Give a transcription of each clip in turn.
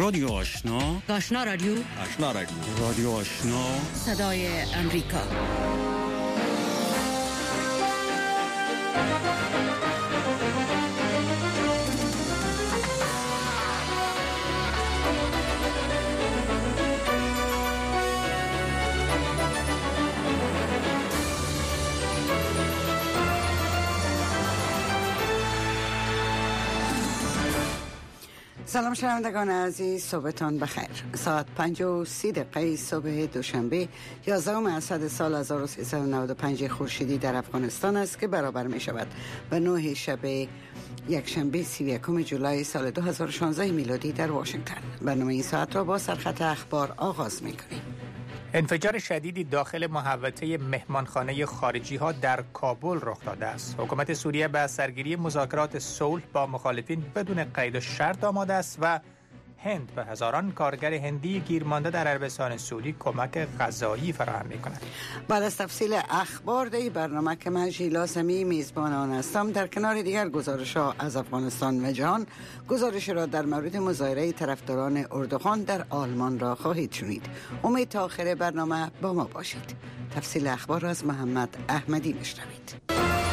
رادیو آشنا، آشنا رادیو، آشنا رادیو، رادیو آشنا، صدای امریکا. سلام شنوندگان عزیز، صبحتان بخیر. ساعت 5:30 صبح دوشنبه 11 اسفند سال 1395 خورشیدی در افغانستان است که برابر می شود به 9 شب یکشنبه 31 جولای سال 2016 میلادی در واشنگتن. برنامه این ساعت را با سرخط اخبار آغاز می کنیم. انفجار شدیدی داخل محوطه مهمانخانه خارجی ها در کابل رخ داده است. حکومت سوریه به سرگیری مذاکرات صلح با مخالفین بدون قید و شرط آماده است و هند به هزاران کارگر هندی گیرمانده در عربستان سعودی کمک غذایی فراهم می‌کند. بعد از تفصیل اخبار در برنامه که من ژیلا سمی میزبان آن هستم، در کنار دیگر گزارش‌ها از افغانستان و جهان، گزارش را در مورد مظاهره طرفداران اردوغان در آلمان را خواهید شنید. امید تا آخر برنامه با ما باشید. تفصیل اخبار را از محمد احمدی میشنوید.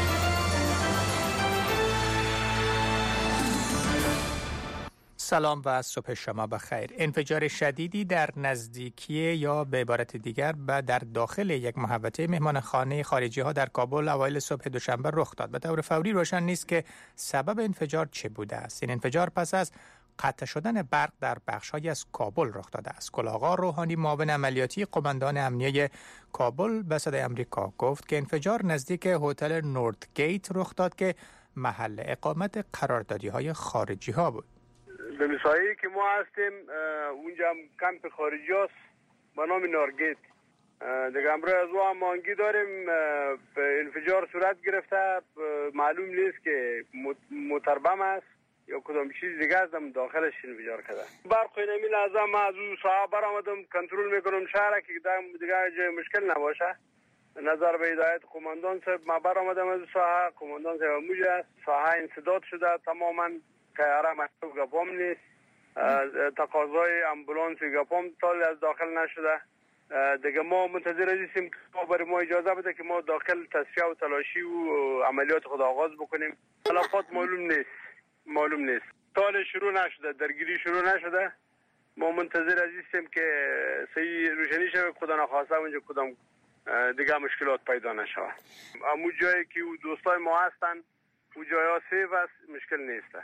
سلام و صبح شما بخیر. انفجار شدیدی در نزدیکی یا به عبارت دیگر در داخل یک محوطه مهمانخانه خارجی ها در کابل اوایل صبح دوشنبه رخ داد. به طور فوری روشن نیست که سبب انفجار چه بوده است. این انفجار پس از قطع شدن برق در بخش‌هایی از کابل رخ داده است. کلاغا روحانی، معاون عملیاتی قماندان امنیه کابل به صدای امریکا گفت که انفجار نزدیک هتل نورد گیت رخ داد که محل اقامت قراردادی‌های خارجی ها بود. به مساحتی که ما هستیم اونجا هم کمپ خارجی هست به نام نارگیت. دیگه امروز از او هم مانگی داریم. انفجار صورت گرفته، معلوم نیست که متربم است یا کدام چیز دیگه است داخلش انفجار کرده. برق اینمی لحظه ما از اون ساحه برآمدم، کنترل میکنم شهر که دیگه جای مشکل نباشه. نظر به هدایت قماندان صاحب ما برآمدم از ساحه. قماندان صاحب موجه است، ساحه انسداد شده تماما، تیاره مکتوب گپام نیست، تقاضای امبولانس گپام تالی از داخل نشده. دیگه ما منتظر هستیم که برای ما اجازه بده که ما داخل تصفیه و تلاشی و عملیات خود آغاز بکنیم. تلفات معلوم نیست. تال شروع نشده، درگیری شروع نشده. ما منتظر هستیم که صحیح روشنی شود، خدا نخواسته اونجا کدام دیگه مشکلات پیدا نشود. همون جایی که دوستای ما هستن اون جایا سیف است، مشکل نیست.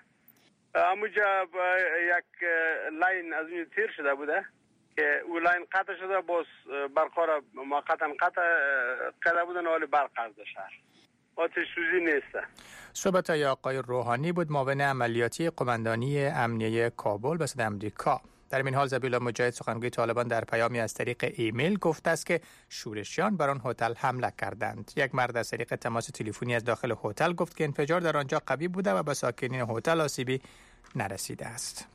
همونجا یک لاین از اون تیر شده بوده که اون لاین قطع شده، باز برقا موقتا قطع کرده بودن، حال برق از شهر آتش سوزی نیست. صحبت های آقای روحانی بود، معاون عملیاتی قماندانی امنیه کابل به صدای امریکا. در این حال ذبیح مجاهد سخنگوی طالبان در پیامی از طریق ایمیل گفته است که شورشیان بر آن هتل حمله کردند. یک مرد از طریق تماس تلفنی از داخل هتل گفت که انفجار در آنجا قوی بوده و به ساکنین هتل آسیبی نرسیده است.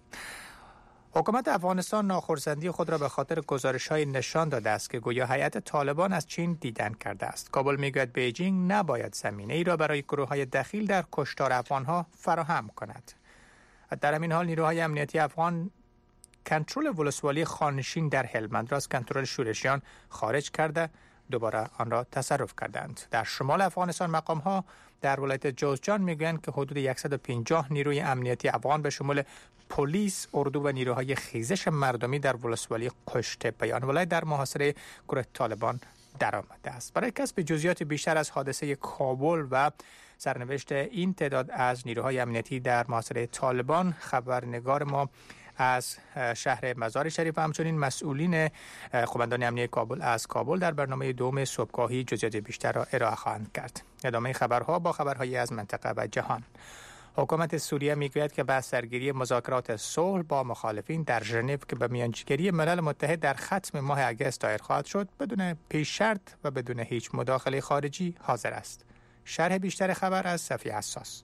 حکومت افغانستان ناخرسندی خود را به خاطر گزارش‌های نشان داده است که گویا هیئت طالبان از چین دیدن کرده است. کابل میگوید بیجینگ نباید زمینه‌ای را برای گروه‌های دخیل در کشتار افغان‌ها فراهم کند. در همین حال نیروهای امنیتی افغان کنترل ولسوالی خانشین در هلمند را از کنترل شورشیان خارج کرده دوباره آن را تصرف کردند. در شمال افغانستان مقام‌ها در ولایت جوزجان میگویند که حدود 150 نیروی امنیتی افغان به شمول پلیس، اردو و نیروهای خیزش مردمی در ولسوالی قشت بیان ولایت در محاصره گروه طالبان درآمده است. برای کسب جزئیات بیشتر از حادثه کابل و سرنوشت این تعداد از نیروهای امنیتی در محاصره طالبان، خبرنگار ما از شهر مزار شریف و همچنین مسئولین قماندان امنیه کابل از کابل در برنامه دوم صبحگاهی جزئیات بیشتر را ارائه خواهند کرد. ادامه خبرها با خبرهای از منطقه و جهان. حکومت سوریه میگوید که بعد سرگیری مذاکرات صلح با مخالفین در ژنو که به میانجیگری ملل متحد در ختم ماه اگست دایر خواهد شد، بدون پیش شرط و بدون هیچ مداخله خارجی حاضر است. شرح بیشتر خبر از صفی حساس.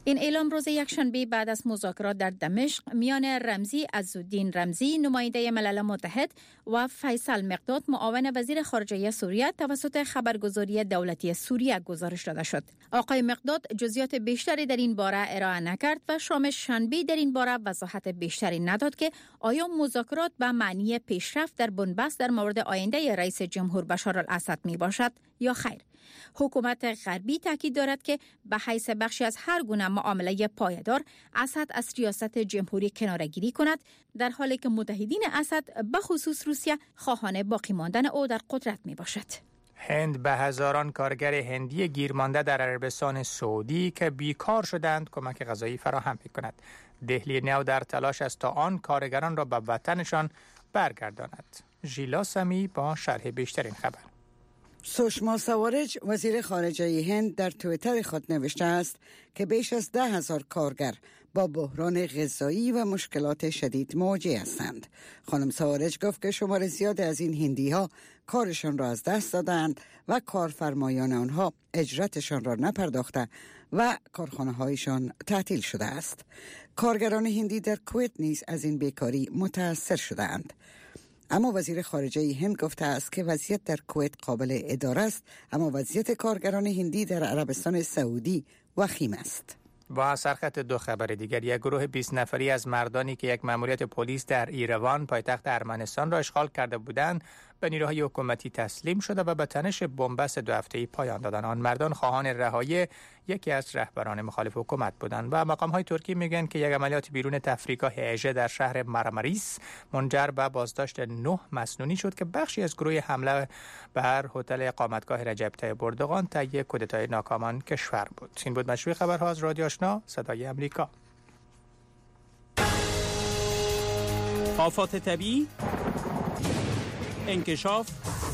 این اعلام روز یکشنبه بعد از مذاکرات در دمشق میان رمزی عزالدین رمزی نماینده ملل متحد و فیصل مقداد معاون وزیر خارجه سوریه توسط خبرگزاری دولتی سوریه گزارش داده شد. آقای مقداد جزئیات بیشتری در این باره ارائه نکرد و شام شنبه در این باره وضاحت بیشتری نداد که آیا مذاکرات به معنی پیشرفت در بنبست در مورد آینده رئیس جمهور بشار الاسد می باشد یا خیر. حکومت غربی تاکید دارد که به حیث بخشی از هر گونه معامله پایدار اسد از ریاست جمهوری کناره‌گیری کند، در حالی که متحدین اسد به خصوص روسیه خواهان باقی ماندن او در قدرت می باشد. هند به هزاران کارگر هندی گیرمانده در عربستان سعودی که بیکار شدند کمک غذایی فراهم می‌کند. دهلی نو در تلاش است تا آن کارگران را به وطنشان برگرداند. ژیلا سمی با شرح بیشتر این خبر. سشما سوارج وزیر خارجه هند در توییتر خود نوشته است که بیش از 10,000 کارگر با بحران غذایی و مشکلات شدید مواجه هستند. خانم سوارج گفت که شمار زیاد از این هندی ها کارشان را از دست دادند و کارفرمایان آنها اجرتشان را نپرداخته و کارخانه هایشان تعطیل شده است. کارگران هندی در کویت نیز از این بیکاری متاثر شدند. اما وزیر خارجه هند گفته است که وضعیت در کویت قابل اداره است، اما وضعیت کارگران هندی در عربستان سعودی وخیم است. با سرخط دو خبر دیگر، یک گروه 20 نفری از مردانی که یک مأموریت پلیس در ایروان پایتخت ارمنستان را اشغال کرده بودند به نیروهای حکومتی تسلیم شده و به تنش بنبست 2 هفته‌ای پایان دادند. آن مردان خواهان رهایی یکی از رهبران مخالف حکومت بودند و مقام‌های ترکی میگن که یک عملیات بیرون تفریقا هژه در شهر مرمریس منجر به بازداشت 9 مسنونی شد که بخشی از گروه حمله بر هتل اقامتگاه رجب طیب اردوغان طی کودتای ناکامان کشور بود. این بود مشروع خبرها از رادیو آشنا صدای امریکا. آفات طبیعی، انکشاف،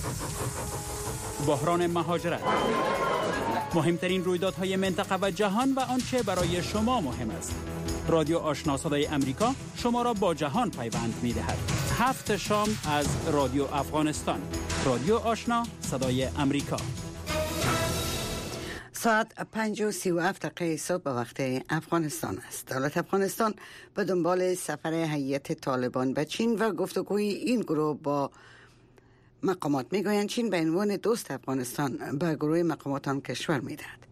بحران مهاجرت، مهمترین رویدادهای منطقه و جهان و آنچه برای شما مهم است. رادیو آشنا صدای امریکا شما را با جهان پیوند می‌دهد. 7 شام از رادیو افغانستان. رادیو آشنا صدای امریکا. ساعت 5:37 صبح به وقت افغانستان است. دولت افغانستان به دنبال سفر هیئت طالبان به چین و گفتگوی این گروه با مقامات میگویند چین به عنوان دوست افغانستان به گروه مقامات آن کشور میدهد.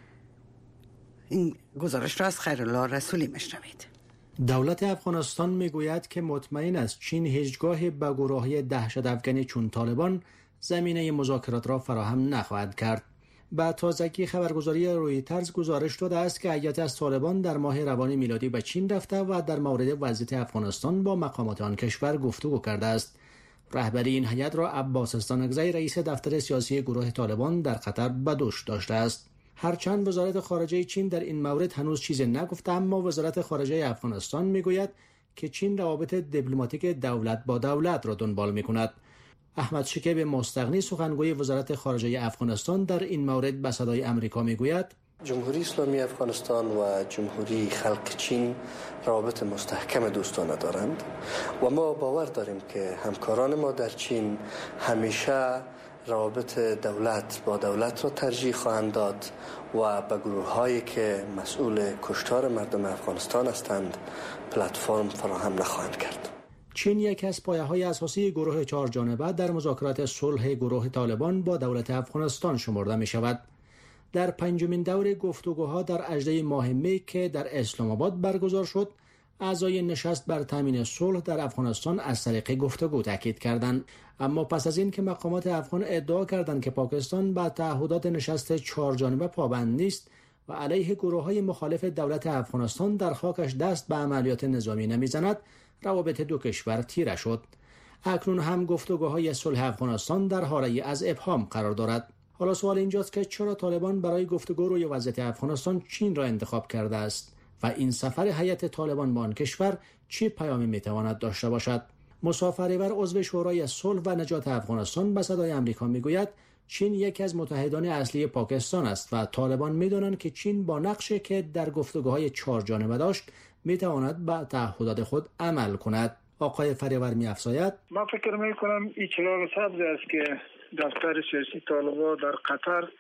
این گزارش را از خیرالله رسولی میشنوید. دولت افغانستان میگوید که مطمئن است چین هیچگاه به گروه‌های دهشت افغانی چون طالبان زمینه مذاکرات را فراهم نخواهد کرد. با تازگی خبرگزاری رویترز گزارش داده است که هیئت از طالبان در ماه روان میلادی به چین رفته و در مورد وضعیت افغانستان با مقامات آن کشور گفتگو کرده است. رهبری این هیئت را عباس استانکزی رئیس دفتر سیاسی گروه طالبان در قطر به دوش داشته است. هرچند وزارت خارجه چین در این مورد هنوز چیزی نگفته، اما وزارت خارجه افغانستان میگوید که چین روابط دیپلماتیک دولت با دولت را دنبال میکند. احمد شکیب مستغنی سخنگوی وزارت خارجه افغانستان در این مورد به صدای امریکا میگوید جمهوری اسلامی افغانستان و جمهوری خلق چین روابط مستحکم دوستانه دارند و ما باور داریم که همکاران ما در چین همیشه روابط دولت با دولت را ترجیح خواهند داد و به گروه‌هایی که مسئول کشتار مردم افغانستان هستند پلتفرم فراهم نخواهند کرد. چین یکی از پایه‌های اساسی گروه 4 جانبه در مذاکرات صلح گروه طالبان با دولت افغانستان شمرده می‌شود. در 5مین دور گفتگوها در اژده ماه می که در اسلام آباد برگزار شد، اعضای نشست بر تامین صلح در افغانستان از طریق گفتگو تاکید کردند. اما پس از این که مقامات افغان ادعا کردند که پاکستان به تعهدات نشست 4 جانبه پابند نیست و علیه گروه‌های مخالف دولت افغانستان در خاکش دست به عملیات نظامی نمیزند، روابط دو کشور تیره شد. اکنون هم گفتگوهای صلح افغانستان در حاله از ابهام قرار دارد. حالا سوال اینجاست که چرا طالبان برای گفتگو روی وضعیت افغانستان چین را انتخاب کرده است و این سفر هیئت طالبان به آن کشور چه پیامی میتواند داشته باشد؟ مسافربر عضو شورای صلح و نجات افغانستان به صدای امریکا میگوید چین یکی از متحدان اصلی پاکستان است و طالبان میدانند که چین با نقشی که در گفتگوهای 4 جانبه داشت میتواند به تعهدات خود عمل کند. آقای فریور می‌افزاید من فکر میکنم این چراغ سبز است که دفتر سیاسی طالبان در قطر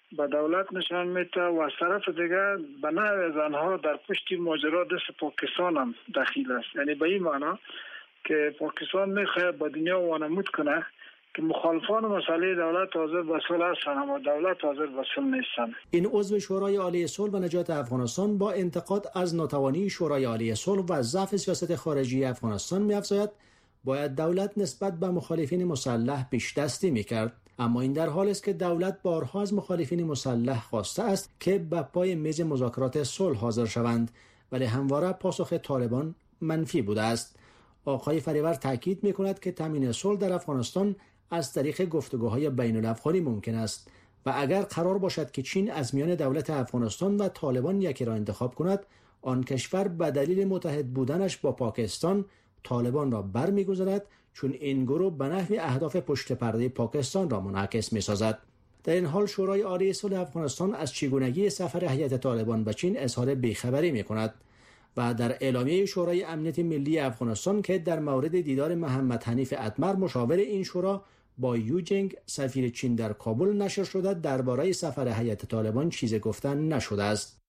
به دولت نشان میده و از طرف دیگه به نحو از آنها در پشت ماجرا دست پاکستان هم دخیل است. یعنی به این معنی که پاکستان میخواد با دنیا وانمود کنه که مخالفان مسئله دولت حاضر وصل هستند اما دولت حاضر وصل نیستند. این عضو شورای عالی صلح و نجات افغانستان با انتقاد از ناتوانی شورای عالی صلح و ضعف سیاست خارجی افغانستان می‌افزاید باید دولت نسبت به مخالفین مسلح پیش‌دستی می‌کرد. اما این در حالی است که دولت بارها از مخالفین مسلح خواسته است که به پای میز مذاکرات صلح حاضر شوند، ولی همواره پاسخ طالبان منفی بوده است. آقای فریور تاکید می‌کند که تامین صلح در افغانستان از طریق گفتگوهای بین‌الافغانی ممکن است و اگر قرار باشد که چین از میان دولت افغانستان و طالبان یکی را انتخاب کند، آن کشور به دلیل متحد بودنش با پاکستان طالبان را برمی‌گزارد، چون این گروه به نحو اهداف پشت پرده پاکستان را منعکس می‌سازد. در این حال شورای عالی صلح افغانستان از چگونگی سفر هیئت طالبان به چین اظهار بیخبری می‌کند و در اعلامیه شورای امنیت ملی افغانستان که در مورد دیدار محمد حنیف اتمر مشاور این شورا با یوجنگ سفیر چین در کابل نشر شده درباره سفر هیئت طالبان چیزی گفتن نشده است.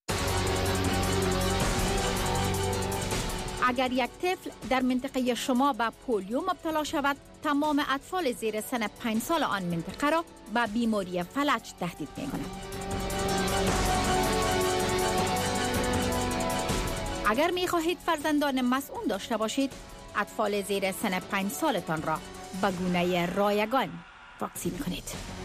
اگر یک طفل در منطقه شما به پولیو مبتلا شود، تمام اطفال زیر سن 5 سال آن منطقه را به بیماری فلج تهدید می‌کند. اگر می‌خواهید فرزندان مسئول داشته باشید، اطفال زیر سن 5 سالتان را به گونه رایگان واکسین کنید.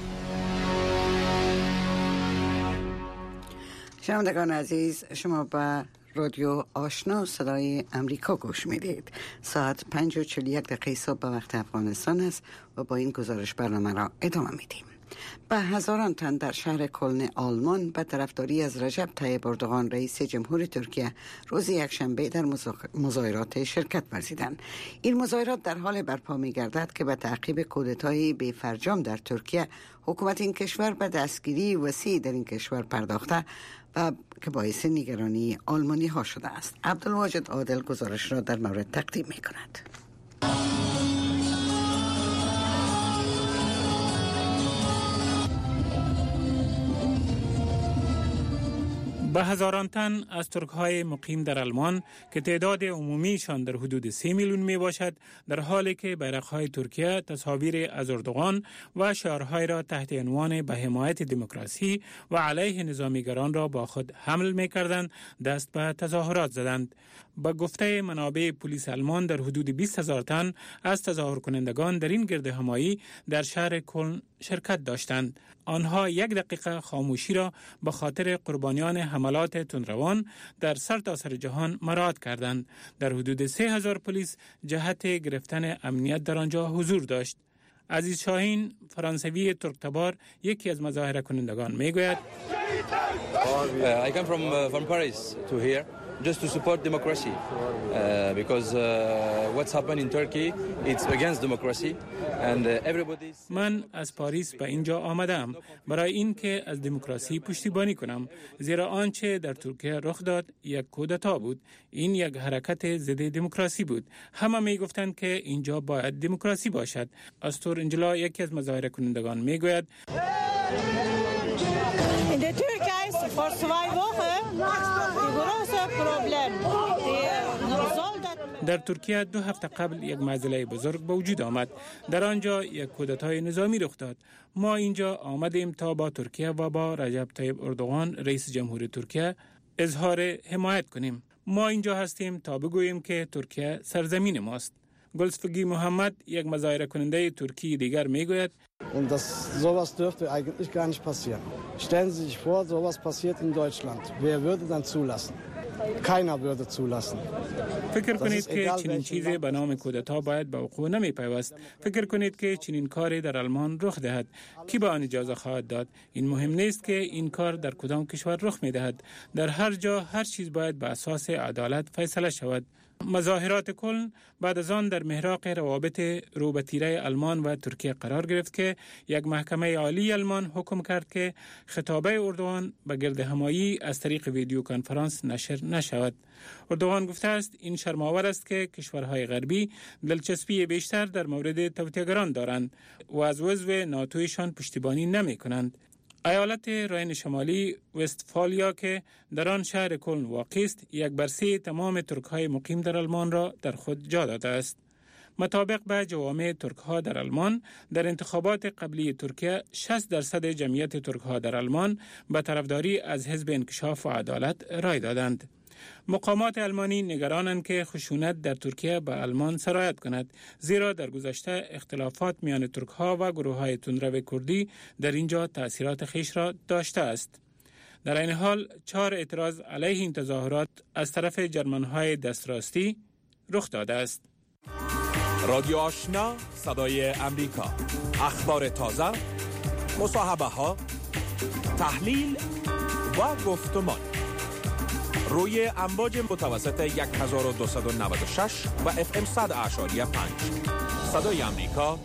شنوندگان عزیز، شما به رادیو آشنا صدای امریکا گوش میدید. ساعت 5:41 صبح به وقت افغانستان است و با این گزارش برنامه را ادامه میدیم. به هزاران تن در شهر کلن آلمان به طرفداری از رجب طیب اردوغان رئیس جمهور ترکیه روز یکشنبه در مظاهرات شرکت ورزیدند. این مظاهرات در حال برپا می‌گردد که به تعقیب کودتای بی‌فرجام در ترکیه حکومت این کشور به دستگیری وسیع در این کشور پرداخته و که باعث نگرانی آلمانی ها شده است. عبدالواجد عادل گزارش را در مورد تقدیم می‌کند. به هزاران تن از ترک‌های مقیم در آلمان که تعداد عمومیشان در حدود 3 میلیون می باشد، در حالی که بیرق‌های ترکیه تصاویر از اردوغان و شعارهای را تحت عنوان به حمایت دموکراسی و علیه نظامیگران را با خود حمل می کردند، دست به تظاهرات زدند. با گفته منابع پلیس آلمان در حدود 20,000 تن از تظاهر کنندگان در این گردهمایی در شهر کلن شرکت داشتند. آنها 1 دقیقه خاموشی را به خاطر قربانیان حملات تندروان در سرتاسر جهان مراعات کردند. در حدود 3,000 پلیس جهت گرفتن امنیت در آنجا حضور داشت. عزیز شاهین، فرانسوی ترک‌تبار، یکی از مظاهره کنندگان میگوید I come from Paris to here just to support democracy because what's happened in Turkey it's against democracy and everybody. من از پاریس به اینجا آمدم برای اینکه از دموکراسی پشتیبانی کنم، زیرا آنچه در ترکیه رخ داد یک کودتا بود. این یک حرکت ضد دموکراسی بود. همه میگفتند که اینجا باید دموکراسی باشد. استور انجلا، یکی از مظاهره کنندگان، میگوید در ترکیه 2 هفته قبل یک معضله بزرگ به وجود آمد. در آنجا یک کودتای نظامی رخ داد. ما اینجا آمدیم تا با ترکیه و با رجب طیب اردوغان رئیس جمهور ترکیه اظهار حمایت کنیم. ما اینجا هستیم تا بگوییم که ترکیه سرزمین ماست. گلسفگی محمد، یک مظاهره کننده ترکی دیگر، میگوید Und sowas dürfte eigentlich gar nicht passieren. Stellen Sie sich vor, sowas passiert in Deutschland. Wer würde dann zulassen? Keiner würde zulassen. فکر کنید که چنین چیزی به نام کودتا باید به وقوع نمی پیوست. فکر کنید که چنین کاری در آلمان رخ دهد. کی به آن اجازه خواهد داد؟ این مهم نیست که این کار در کدام کشور رخ می دهد. در هر جا هر چیز باید به اساس عدالت فیصله شود. مظاهرات کلن بعد از آن در محراق روابط رو به تیره آلمان و ترکیه قرار گرفت که یک محکمه عالی آلمان حکم کرد که خطابه اردوغان به گردهمایی از طریق ویدیو کنفرانس نشر نشود. اردوغان گفته است این شرم‌آور است که کشورهای غربی دلچسپی بیشتر در مورد توطئه‌گران دارند و از عضو ناتویشان پشتیبانی نمی کنند. ایالت راین شمالی وستفالیا که در آن شهر کلن واقع است، 1/3 تمام ترک‌های مقیم در آلمان را در خود جا داده است. مطابق به جوامع ترک‌ها در آلمان، در انتخابات قبلی ترکیه 60% جمعیت ترک‌ها در آلمان به طرفداری از حزب انکشاف و عدالت رای دادند. مقامات آلمانی نگرانند که خشونت در ترکیه به آلمان سرایت کند، زیرا در گذشته اختلافات میان ترک‌ها و گروه‌های تندرو کردی در اینجا تأثیرات خویش را داشته است. در این حال 4 اعتراض علیه این تظاهرات از طرف جرمن‌های دستراستی رخ داده است. رادیو آشنا، صدای امریکا، اخبار تازه، مصاحبه‌ها، تحلیل و گفتمان روی امواج متوسط 1296 و FM 100.5. صدای امریکا،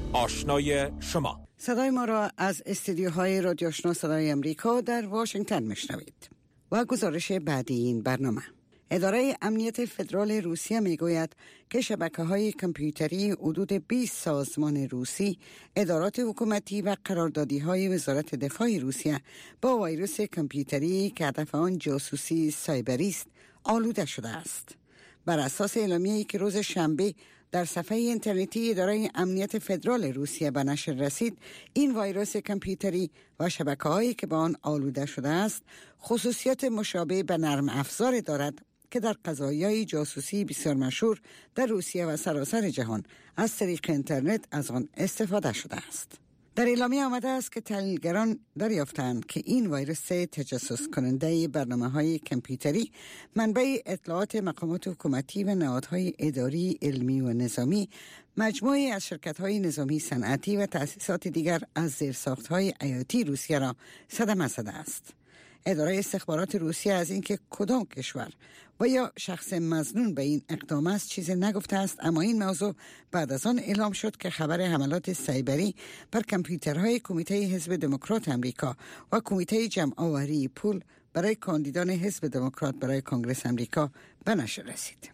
آشنای شما. صدای ما را از استودیوهای رادیو آشنا صدای امریکا در واشنگتن میشنوید. و گزارش بعدی این برنامه. اداره امنیت فدرال روسیه میگوید که شبکه‌های کامپیوتری حدود 20 سازمان روسی، ادارات حکومتی و قراردادی‌های وزارت دفاع روسیه با ویروس کامپیوتری که هدف آن جاسوسی سایبری است، آلوده شده است. بر اساس اعلامیه‌ای که روز شنبه در صفحه اینترنتی اداره امنیت فدرال روسیه به نشر رسید، این ویروس کامپیوتری و شبکه‌هایی که با آن آلوده شده است، خصوصیات مشابه به نرم افزار دارد که در قضایای جاسوسی بسیار مشهور در روسیه و سراسر جهان از طریق اینترنت از آن استفاده شده است. در اعلامیه آمده است که تحلیلگران دریافتند که این ویروس تجسس کننده برنامه‌های کامپیوتری منبع اطلاعات مقامات حکومتی و نهادهای اداری، علمی و نظامی، مجموعی از شرکت‌های نظامی صنعتی و تأسیسات دیگر از زیرساخت‌های حیاتی روسیه را صدمه زده است. اداره استخبارات روسیه از اینکه کدام کشور و یا شخص مظنون به این اقدام است چیزی نگفته است، اما این موضوع بعد از آن اعلام شد که خبر حملات سایبری بر کامپیوترهای کمیته حزب دموکرات امریکا و کمیته جمع‌آوری پول برای کاندیدان حزب دموکرات برای کنگره امریکا به نشر رسید.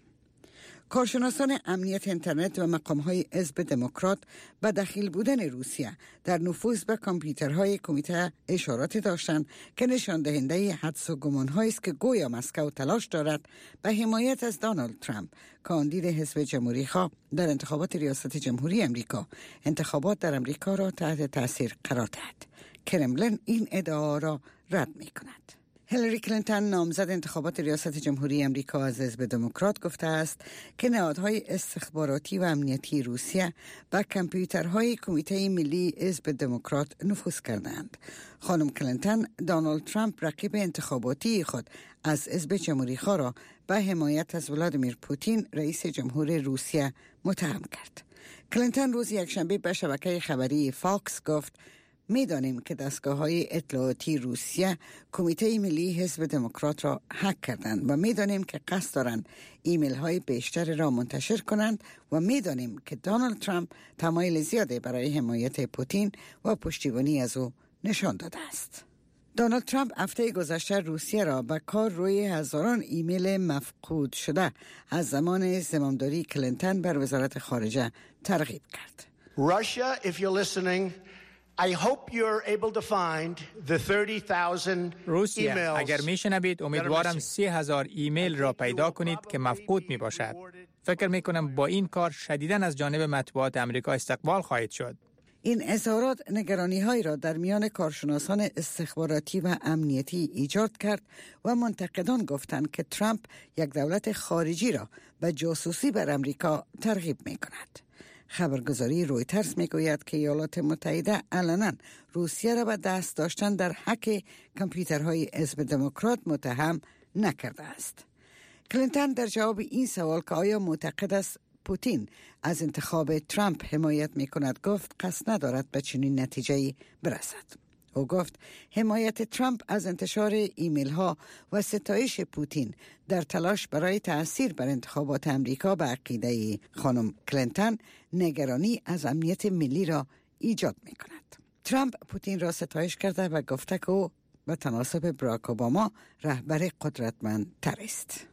کارشناسان امنیت اینترنت و مقام‌های حزب دموکرات به دخیل بودن روسیه در نفوذ به کامپیوترهای کمیته اشارات داشتند که نشان دهنده حدس و گمان‌هایی است که گویا مسکو تلاش دارد به حمایت از دونالد ترامپ، کاندید حزب جمهوری‌خواه در انتخابات ریاست جمهوری امریکا، انتخابات در امریکا را تحت تاثیر قرار دهد. کرملین این ادعا را رد می‌کند. هیلاری کلینتون نامزد انتخابات ریاست جمهوری امریکا از حزب دموکرات گفته است که نهادهای استخباراتی و امنیتی روسیه به کامپیوترهای کمیته ملی حزب دموکرات نفوذ کردند. خانم کلینتون دونالد ترامپ رقیب انتخاباتی خود از حزب جمهوری‌خواه را به حمایت از ولادیمیر پوتین رئیس جمهور روسیه متهم کرد. کلینتون روز یکشنبه به شبکه خبری فاکس گفت: می‌دانیم که دستگاه‌های اطلاعاتی روسیه کمیته ملی حزب دموکرات را هک کردند و می‌دانیم که قصد دارند ایمیل‌های بیشتر را منتشر کنند و می‌دانیم که دونالد ترامپ تمایل زیادی برای حمایت پوتین و پشتیبانی از او نشان داده است. دونالد ترامپ هفته گذشته روسیه را به کار روی هزاران ایمیل مفقود شده از زمان زمامداری کلینتون بر وزارت خارجه ترغیب کرد. Russia, if you're listening, I hope you're able to find the 30,000 روسیه اگر میشنوید امیدوارم 30,000 ایمیل را پیدا کنید که مفقود می باشد. فکر می کنم با این کار شدیداً از جانب مطبوعات امریکا استقبال خواهید شد. این اظهارات نگرانی‌های را در میان کارشناسان استخباراتی و امنیتی ایجاد کرد و منتقدان گفتند که ترامپ یک دولت خارجی را به جاسوسی بر امریکا ترغیب می کند. خبرگزاری رویترز میگوید که ایالات متحده علنا روسیه را به دست داشتن در هک کامپیوترهای حزب دموکرات متهم نکرده است. کلینتون در جواب این سوال که آیا معتقد است پوتین از انتخاب ترامپ حمایت می کند گفت قصد ندارد به چنین نتیجه‌ای برسد. او گفت حمایت ترامپ از انتشار ایمیل ها و ستایش پوتین در تلاش برای تأثیر بر انتخابات امریکا به عقیده خانم کلینتون نگرانی از امنیت ملی را ایجاد می کند. ترامپ پوتین را ستایش کرده و گفته که او به تناسب براک اوباما رهبر قدرتمندتر است.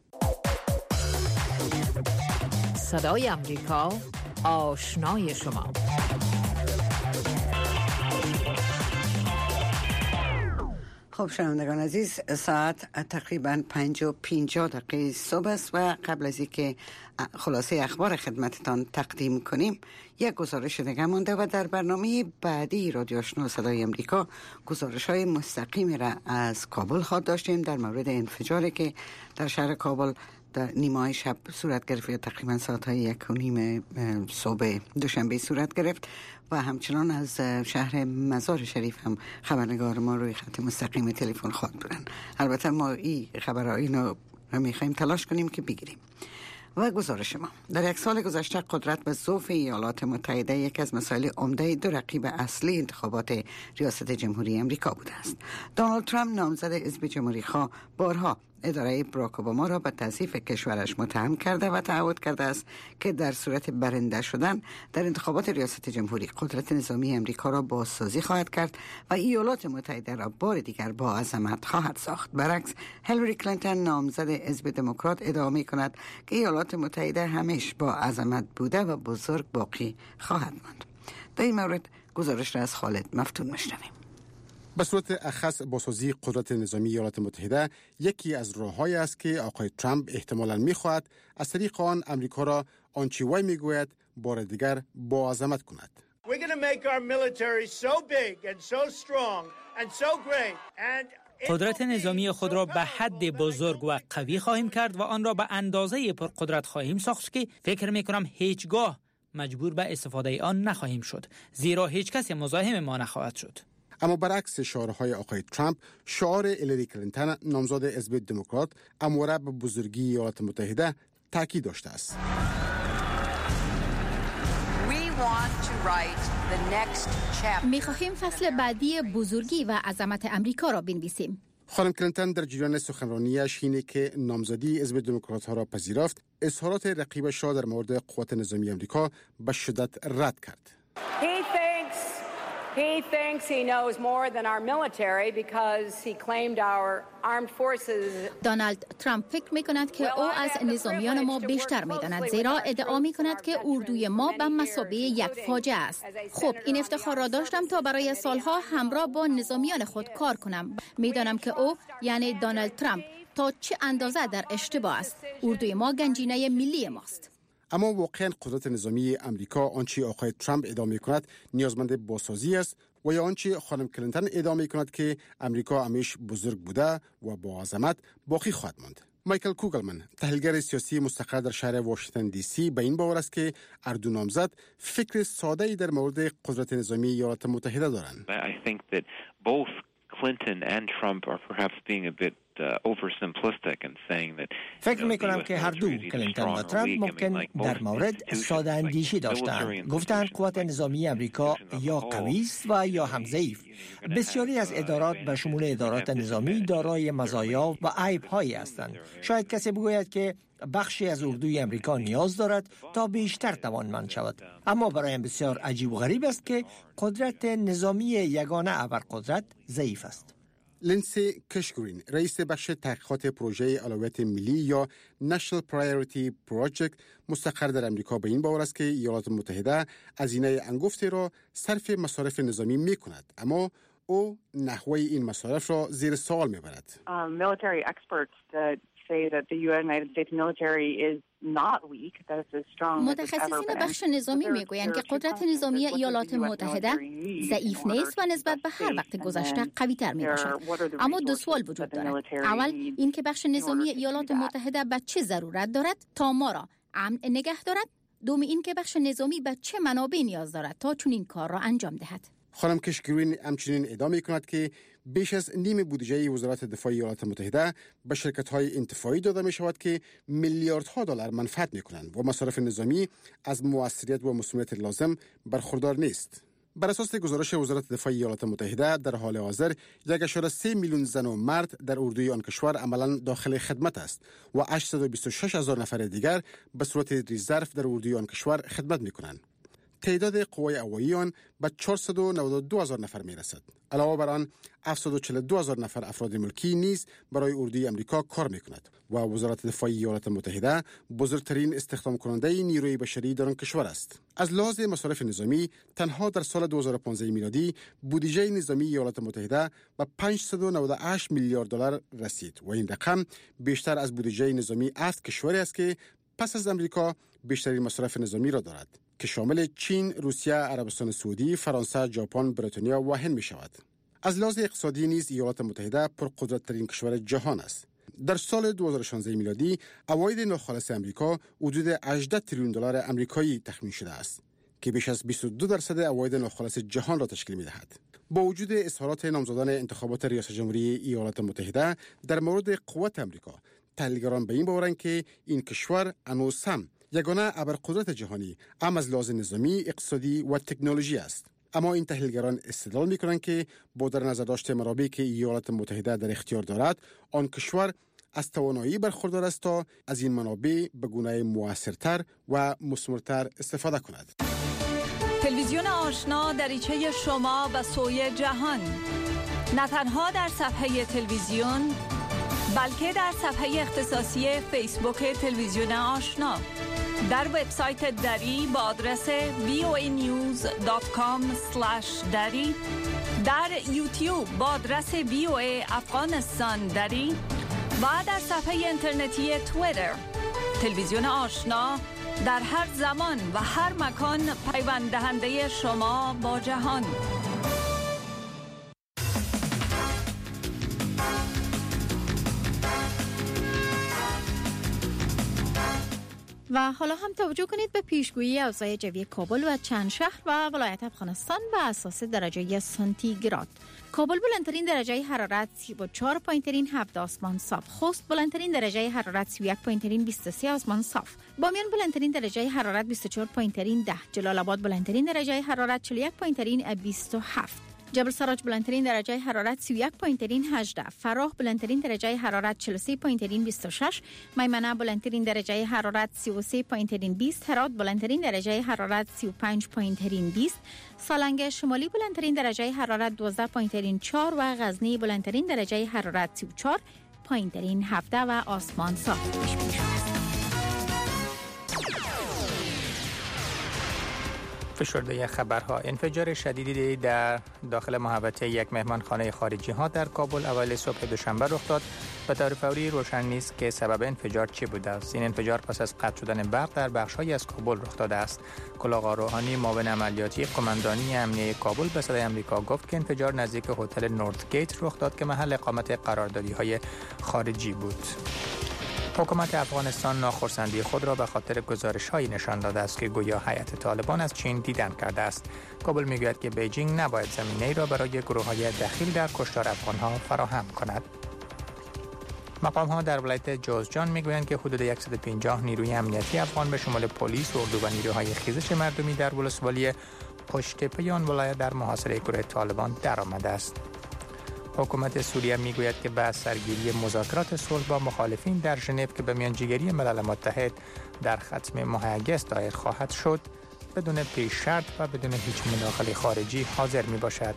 صدای امریکا، آشنای شما. خب شنوندگان عزیز، ساعت تقریبا 5:50 صبح است و قبل از اینکه خلاصه اخبار خدمتتان تقدیم کنیم یک گزارش دیگه مونده و در برنامه بعدی رادیو آشنا صدای امریکا گزارش‌های مستقیمی را از کابل خواهد داشتیم در مورد انفجاری که در شهر کابل در نیمه شب صورت گرفت، یا تقریبا ساعت 1:30 صبح دوشنبه صورت گرفت و همچنان از شهر مزار شریف هم خبرنگار ما روی خط مستقیم تلفن خواهد بودن. البته ما این خبرها رو میخوایم تلاش کنیم که بگیریم. و گزارش ما در یک سال گذشته قدرت و ضعف ایالات متحده یکی از مسائل عمده دو رقیب اصلی انتخابات ریاست جمهوری امریکا بوده است. دونالد ترامپ نامزد حزب جمهوری‌خواه بارها اداره باراک اوباما را به تضعیف کشورش متهم کرده و تعهد کرده است که در صورت برنده شدن در انتخابات ریاست جمهوری قدرت نظامی امریکا را بازسازی خواهد کرد و ایالات متحده را بار دیگر با عظمت خواهد ساخت. برعکس هیلاری کلینتون نامزد حزب دموکرات ادعا می‌کند که ایالات متحده همیشه با عظمت بوده و بزرگ باقی خواهد ماند. در این مورد گزارش را از خالد مفتون می‌شنویم. به صورت اخص بازسازی قدرت نظامی ایالات متحده یکی از راه‌هایی است که آقای ترامپ احتمالاً می‌خواهد از طریق آن امریکا را آنچه وی می‌گوید بار دیگر با عظمت کند. We're going to make our military so big and so strong and so great and قدرت نظامی خود را به حد بزرگ و قوی خواهیم کرد و آن را به اندازه پرقدرت خواهیم ساخت که فکر می‌کنم هیچگاه مجبور به استفاده آن نخواهیم شد، زیرا هیچ کس مزاحم ما نخواهد شد. اما برعکس شعارهای آقای ترامپ، شعار هیلاری کلینتون نامزد حزب دموکرات همواره به بزرگی ایالات متحده تاکید داشته است. می‌خواهیم فصل بعدی بزرگی و عظمت امریکا را بنویسیم. خانم کلینتون در جریان سخنرانیش اینه که نامزدی حزب دموکرات ها را پذیرفت، اظهارات رقیبش را در مورد قوات نظامی امریکا به شدت رد کرد. He thinks he knows more than our military because he claimed our armed forces. دونالد ترامپ فکر می‌کند که او از نظامیان ما بیشتر می‌داند، زیرا ادعا می‌کند که اردوی ما به مثابه یک فاجعه است. خب این افتخار را داشتم تا برای سالها همراه با نظامیان خود کار کنم. می‌دانم که او یعنی دونالد ترامپ تا چه اندازه در اشتباه است. اردوی ما گنجینه ملی ماست. اما واقعا قدرت نظامی امریکا آنچه آقای ترامپ ادعا می‌کند نیازمند بازسازی است و یا آنچه خانم کلینتون ادعا می‌کند که امریکا همیشه بزرگ بوده و با عظمت باقی خواهد ماند. مایکل کوگلمن، تحلیلگر سیاسی مستقر در شهر واشنگتن دی سی، به این باور است که هر دو نامزد فکر ساده‌ای در مورد قدرت نظامی ایالات متحده دارند. I think that both Clinton and Trump are perhaps being a bit oversimplestic and saying that فکر میکنم که هر دو کلینتون و ترامپ ممکن در مورد ساده اندیشی داشتند. گفتند قوات نظامی امریکا یا قوی است و یا هم ضعیف. بسیاری از ادارات به شمول ادارات نظامی دارای مزایا و عیب‌هایی هستند. شاید کسی بگوید که بخشی از اردوی امریکا نیاز دارد تا بیشتر توانمند شود، اما برایم بسیار عجیب و غریب است که قدرت نظامی یگانه ابرقدرت ضعیف است. لینسی کشگرین، رئیس بخش تحقیقات پروژه اولویت ملی یا National Priority Project مستقر در امریکا، به این باور است که ایالات متحده هزینه انگفتی را صرف مصارف نظامی می کند، اما او نحوه این مصارف را زیر سوال می برد. Military experts that say that the United States military is not weak, that it's as strong. متخصصین بخش نظامی میگویند که قدرت نظامی ایالات متحده ضعیف نیست و نسبت به هر وقت گذشته قوی تر می باشد. اما دو سوال وجود دارد. اول این که بخش نظامی ایالات متحده به چه ضرورت دارد تا ما را امن نگه دارد؟ دوم این که بخش نظامی به چه منابع نیاز دارد تا چون این کار را انجام دهد؟ خانم کشگرین همچنین ادعا می‌کند که بیش از نیم بودجه وزارت دفاع ایالات متحده به شرکت‌های انتفاعی داده می‌شود که میلیاردها دلار منفعت می‌کنند و مصارف نظامی از موثریت و مسئولیت لازم برخوردار نیست. بر اساس گزارش وزارت دفاع ایالات متحده در حال حاضر 1.3 میلیون زن و مرد در اردوی آن کشور عملاً داخل خدمت است و 826,000 نفر دیگر به صورت رزرو در اردوی آن کشور خدمت می‌کنند. تعداد قوای هوایی آن به 492,000 نفر میرسد. علاوه بر آن 742,000 نفر افراد ملکی نیز برای اردوی امریکا کار میکند و وزارت دفاع ایالات متحده بزرگترین استخدام کننده نیروی بشری در آن کشور است. از لحاظ مصارف نظامی تنها در سال 2015 میلادی بودجه نظامی ایالات متحده به 598 میلیارد دلار رسید و این رقم بیشتر از بودجه نظامی 7 کشوری است که پس از امریکا بیشترین مصرف نظامی را دارد که شامل چین، روسیه، عربستان سعودی، فرانسه، ژاپن، بریتانیا و هند می شود. از لحاظ اقتصادی نیز ایالات متحده پرقدرت‌ترین کشور جهان است. در سال 2016 میلادی عواید ناخالص امریکا حدود 18 تریلیون دلار آمریکایی تخمین شده است که بیش از 22% عواید ناخالص جهان را تشکیل می دهد. با وجود اظهارات نامزدان انتخابات ریاست جمهوری ایالات متحده در مورد قوت امریکا، تحلیلگران به این باورند که این کشور هنوز هم یگانه ابرقدرت جهانی هم از لحاظ نظامی، اقتصادی و تکنولوژی است. اما این تحلیلگران استدلال می‌کنند که با در نظر داشت منابعی که ایالات متحده در اختیار دارد، آن کشور از توانایی برخوردار است تا از این منابع به گونه مؤثرتر و مثمرتر استفاده کند. تلویزیون آشنا دریچه شما به سوی جهان، نه تنها در صفحه تلویزیون بلکه در صفحه اختصاصی فیسبوک تلویزیون آشنا، در وبسایت دری با آدرس voanews.com/dari، در یوتیوب با آدرس VOA افغانستان دری و در صفحه اینترنتی توییتر. تلویزیون آشنا در هر زمان و هر مکان پیوند دهنده شما با جهان. و حالا هم توجه کنید به پیشگویی اوضاع جوی کابل و چند شهر و ولایت افغانستان به اساس درجه سانتیگراد. کابل بلندترین درجه حرارت 34 پایین ترین 7 آسمان صاف. خوست بلندترین درجه حرارت 31 پایین ترین 23 آسمان صاف. بامیان بلندترین درجه حرارت 24 پایین ترین 10. جلال آباد بلندترین درجه حرارت 41 پایین ترین 27. جبل سراج بلندترین درجه حرارت 31 پایین ترین 18. فراه بلندترین درجه حرارت 43 پایین ترین 26. میمنه بلندترین درجه حرارت 33 پایین ترین 20. هرات بلندترین درجه حرارت 35 پایین ترین 20. سالنگ شمالی بلندترین درجه حرارت 12 پایین ترین 4 و غزنی بلندترین درجه حرارت 34 پایین ترین 17 و آسمان صاف پیش بینی شده است. فشرده خبرها: انفجار شدیدی در داخل محوطه یک مهمانخانه خارجی ها در کابل اول صبح دوشنبه رخ داد. به طور فوری روشن نیست که سبب انفجار چی بوده است. این انفجار پس از قطع شدن برق در بخش‌هایی از کابل رخ داده است. کلاه روحانی معاون عملیاتی قماندانی امنیه کابل به صدای آمریکا گفت که انفجار نزدیک هتل نورت گیت رخ داد که محل اقامت قراردادی‌های خارجی بود. حکومت افغانستان ناخرسندی خود را به خاطر گزارش‌هایی نشان داده است که گویا هیئت طالبان از چین دیدن کرده است. کابل می‌گوید که بیجینگ نباید زمینه‌ای را برای گروه‌های دخیل در کشتار افغان‌ها فراهم کند. مقام‌ها در ولایت جوزجان می‌گویند که حدود 150 نیروی امنیتی افغان به شمول پلیس، اردو و نیروهای خیزش مردمی در ولسوالی پشت‌تپه آن ولایت در محاصره گروه طالبان درآمده است. حکومت سوریه میگوید که بعد سرگیری مذاکرات صلح با مخالفین در ژنو که به میانجیگری ملل متحد در ختم ماه اگست دایر خواهد شد، بدون پیش شرط و بدون هیچ مداخله خارجی حاضر می باشد.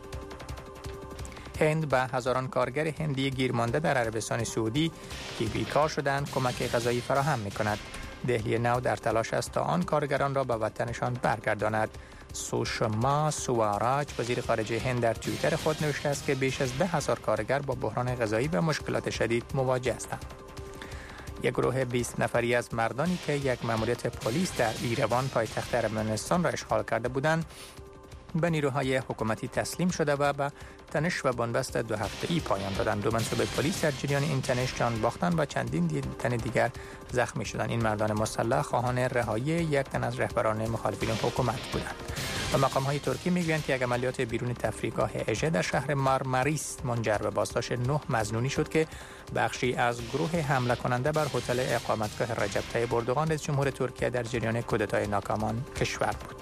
هند به هزاران کارگر هندی گیرمانده در عربستان سعودی که بیکار شدند کمک غذایی فراهم می کند. دهلی نو در تلاش است تا آن کارگران را به وطنشان برگرداند. سوشما سواراج وزیر خارجه هند در توییتر خود نوشته است که بیش از 10,000 کارگر با بحران غذایی و مشکلات شدید مواجه هستند. یک گروه 20 نفری از مردانی که یک مأموریت پلیس در ایروان پایتخت ارمنستان را اشغال کرده بودند به نیروهای حکومتی تسلیم شده و به تنش و بنبست 2 هفته‌ای پایان دادند. 2 منصوب پلیس در جریان این تنش جان باختند و چندین تن دیگر زخمی شدند. این مردان مسلح خواهان رهایی یک تن از رهبران مخالفین حکومت بودند. و مقام‌های ترکی می‌گویند که یک عملیات بیرون تفریحگاه اژه در شهر مارماریس منجر به بازداشت 9 مظنونی شد که بخشی از گروه حمله کننده بر هتل اقامتگاه رجب طیب اردوغان رئیس جمهور ترکیه در جریان کودتای ناکامان کشور بود.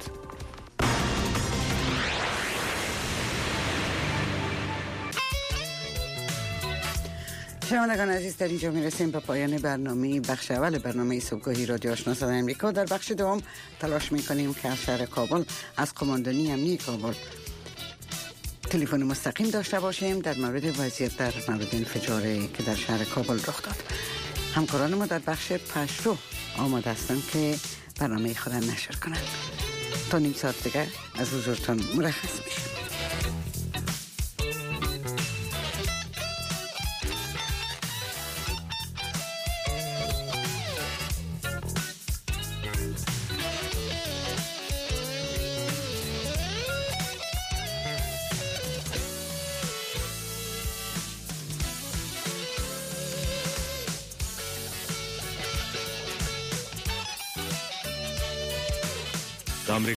شنوندگان عزیز، در اینجا میرسیم به پایان برنامه بخش اول برنامه صبحگاهی رادیو آشنا صدای آمریکا. در بخش دوم تلاش میکنیم که از شهر کابل از قماندانی امنیتی کابل تلفن مستقیم داشته باشیم در مورد وضعیت در مورد انفجاری که در شهر کابل رخ داد. همکاران ما در بخش پشتو آماده هستند که برنامه خود نشر کنند. تا نیم ساعت دیگر از حضورتان مرخص میشیم.